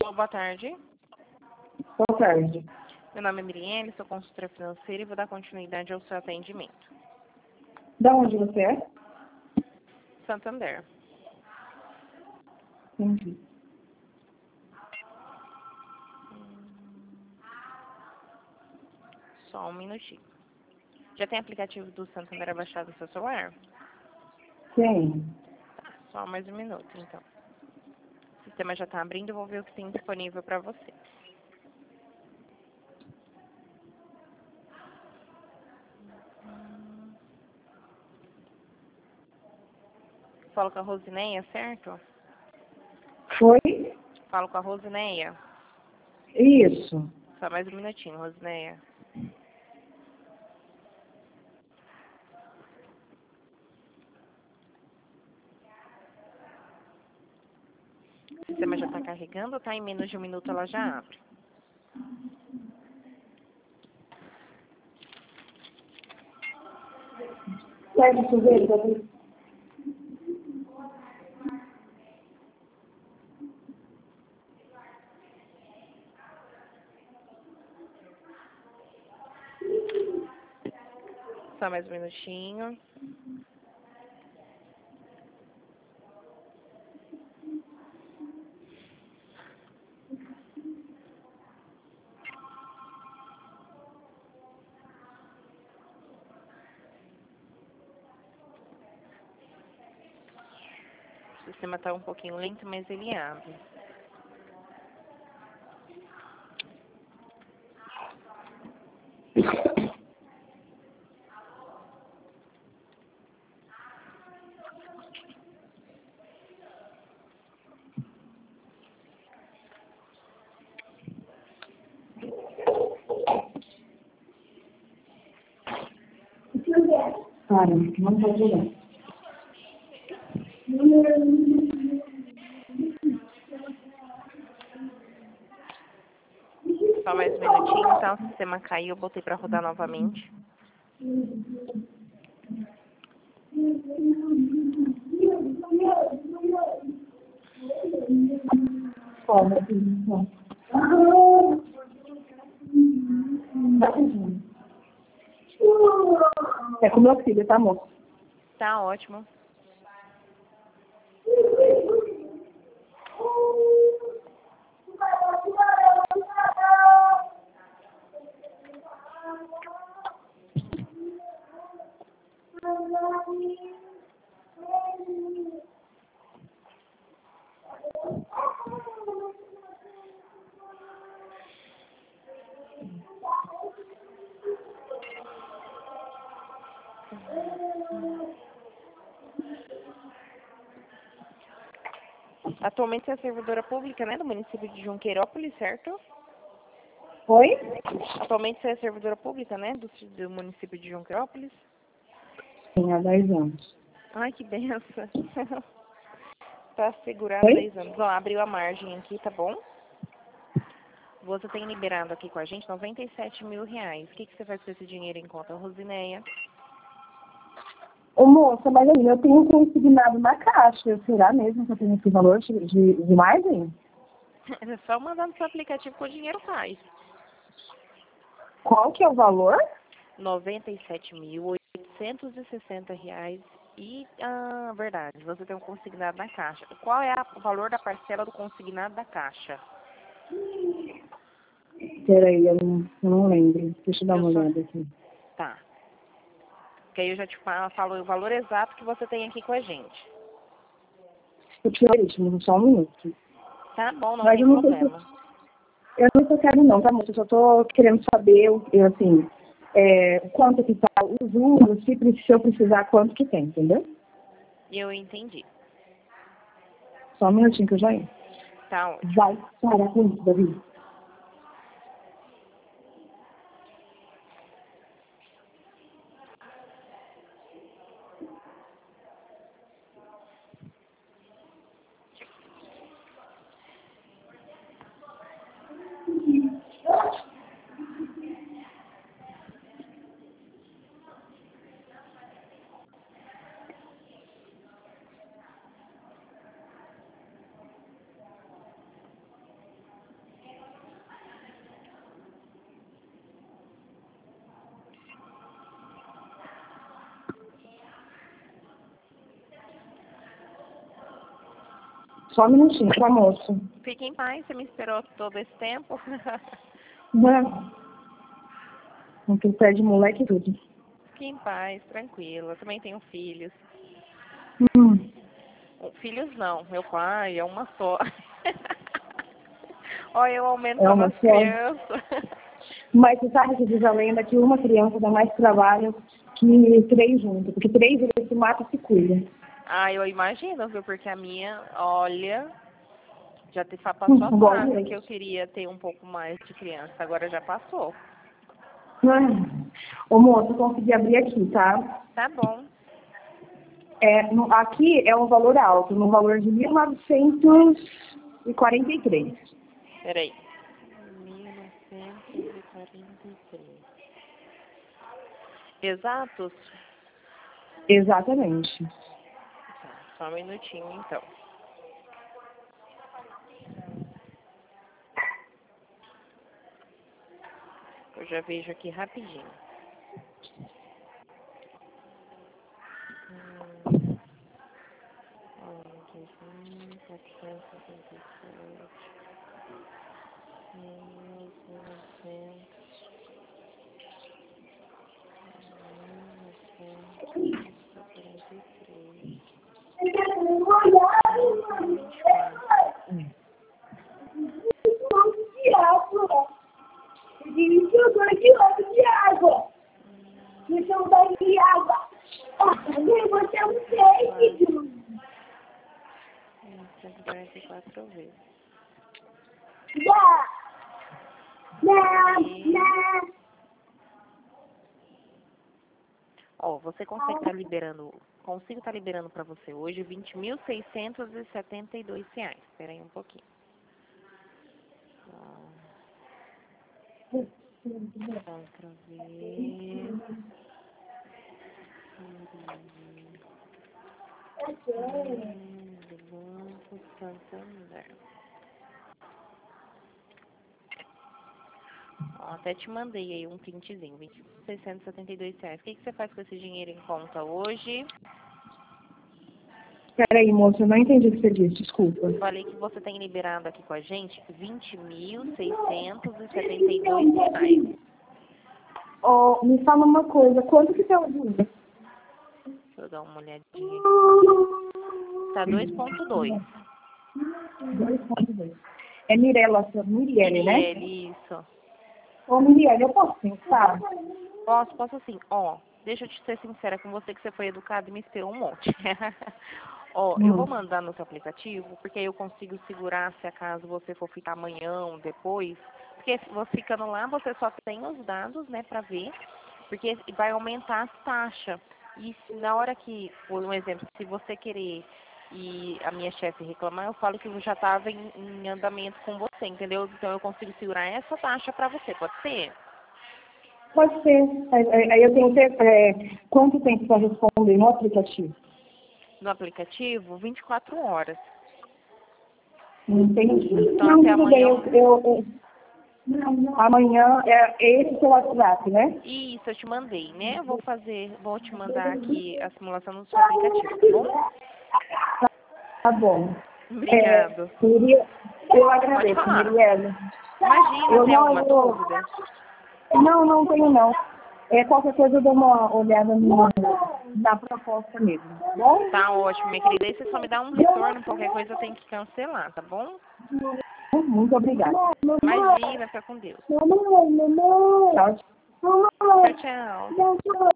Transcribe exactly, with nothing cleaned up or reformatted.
Alô, boa tarde. Boa tarde. Meu nome é Miriene, sou consultora financeira e vou dar continuidade ao seu atendimento. Da onde você é? Santander. Entendi. Só um minutinho. Já tem aplicativo do Santander abaixado no seu celular? Tem. Tá, só mais um minuto, então. O sistema já está abrindo, eu vou ver o que tem disponível para você. Falo com a Rosineia, certo? Foi? Falo com a Rosineia. Isso. Só mais um minutinho, Rosineia. O sistema já está carregando, tá? Em menos de um minuto ela já abre. Serve chuveiro pra você? Só mais um minutinho. O sistema está um pouquinho lento, mas ele abre. Para, não pode olhar. Só mais um minutinho, tá? O sistema caiu, eu botei para rodar novamente. Fala, é com meu filho, tá, moço? Tá ótimo. Atualmente você é servidora pública, né, do município de Junqueirópolis, certo? Oi? Atualmente você é servidora pública, né, do, do município de Junqueirópolis? Sim, há dez anos. Ai, que benção. Tá segurado há dez anos. Ó, abriu a margem aqui, tá bom? Você tem liberado aqui com a gente noventa e sete mil reais. O que, que você faz com esse dinheiro em conta, Rosineia? Ô, moça, mas aí, eu tenho consignado na caixa. Será mesmo que eu tenho esse valor de, de, de margem? É só mandar no seu aplicativo que o dinheiro sai. Qual que é o valor? noventa e sete mil oitocentos e sessenta reais. E, ah, verdade, você tem um consignado na caixa. Qual é a, o valor da parcela do consignado da caixa? Peraí, eu não, eu não lembro. Deixa eu dar Eu uma só... olhada aqui. Tá. Porque aí eu já te falo, falo o valor exato que você tem aqui com a gente. Eu te ritmo, só um minuto. Tá bom, não Mas tem eu não sei problema. se... Eu não tô querendo não, tá, moça? Eu só tô querendo saber, eu, assim, é, quanto que tá os juros, se, pre- se eu precisar, quanto que tem, entendeu? Eu entendi. Só um minutinho que eu já entro. Tá ótimo. Vai, para com isso, Davi. Só um minutinho, tá, moço? Fique em paz, você me esperou todo esse tempo. Não. Não tem pé de moleque e tudo. Fique em paz, tranquila. Eu também tenho filhos. Hum. Filhos não, meu pai é uma só. Olha, eu É aumentando uma as só. crianças. Mas você sabe que diz a lenda que uma criança dá mais trabalho que três juntos. Porque três vezes se mata e se cuida. Ah, eu imagino, viu? Porque a minha, olha, já te fa- passou a Igual fase gente. que eu queria ter um pouco mais de criança. Agora já passou. Ô, moço, eu consegui abrir aqui, tá? Tá bom. É, no, aqui é um valor alto, no valor de mil novecentos e quarenta e três. Peraí. mil novecentos e quarenta e três. Exatos? Exatamente. Tá, só um minutinho, então. Eu já vejo aqui rapidinho. Hum, hum, quatrocentos e setenta e sete. mil novecentos. mil novecentos e quarenta e três. De água. Deixa eu dar de água. Você é um peixe. cento e quarenta e quatro vezes. E... Ó, você consegue estar liberando, consigo estar liberando para você hoje vinte mil seiscentos e setenta e dois reais. Espera aí um pouquinho. Outra vez. Do Banco Santander. Ó, até te mandei aí um printzinho, vinte mil seiscentos e setenta e dois reais. O que, que você faz com esse dinheiro em conta hoje? Peraí, moça, eu não entendi o que você disse, desculpa. Falei que você tem liberado aqui com a gente vinte mil seiscentos e setenta e dois reais. Oh, me fala uma coisa, quanto que tá o dinheiro? Deixa eu dar uma olhadinha aqui. Tá dois ponto dois. dois ponto dois. É Mirella, Mirielle, né? Mirielle, isso. Ô, Mirielle, eu posso pensar? Posso, posso sim. Ó, deixa eu te ser sincera com você que você foi educado e me esperou um monte. Ó, eu vou Hum. mandar no seu aplicativo, porque aí eu consigo segurar se acaso você for ficar amanhã ou depois. Porque você ficando lá, você só tem os dados, né, pra ver. Porque vai aumentar as taxas. E se na hora que, por um exemplo, se você querer e a minha chefe reclamar, eu falo que eu já estava em, em andamento com você, entendeu? Então eu consigo segurar essa taxa pra você, pode ser? Pode ser. Aí aí eu tenho que ter, é, quanto tempo para responder no aplicativo? No aplicativo, vinte e quatro horas. Entendi. Então Não, até tudo bem. amanhã. Eu, eu, eu- amanhã é esse seu WhatsApp, né? Isso, eu te mandei, né? Eu vou fazer, vou te mandar aqui a simulação no seu aplicativo, tá bom? Tá bom. Obrigado. É, Miri- eu Pode agradeço, falar. Mirielle. Imagina, Eu tem não alguma vou... dúvida? Não, não tenho não. É, qualquer coisa eu dou uma olhada no, na proposta mesmo, tá bom? Tá ótimo, minha querida. Aí você só me dá um retorno, qualquer coisa eu tenho que cancelar, tá bom? Muito obrigada. Imagina, fica com Deus. Tchau. Tchau, tchau. Tchau.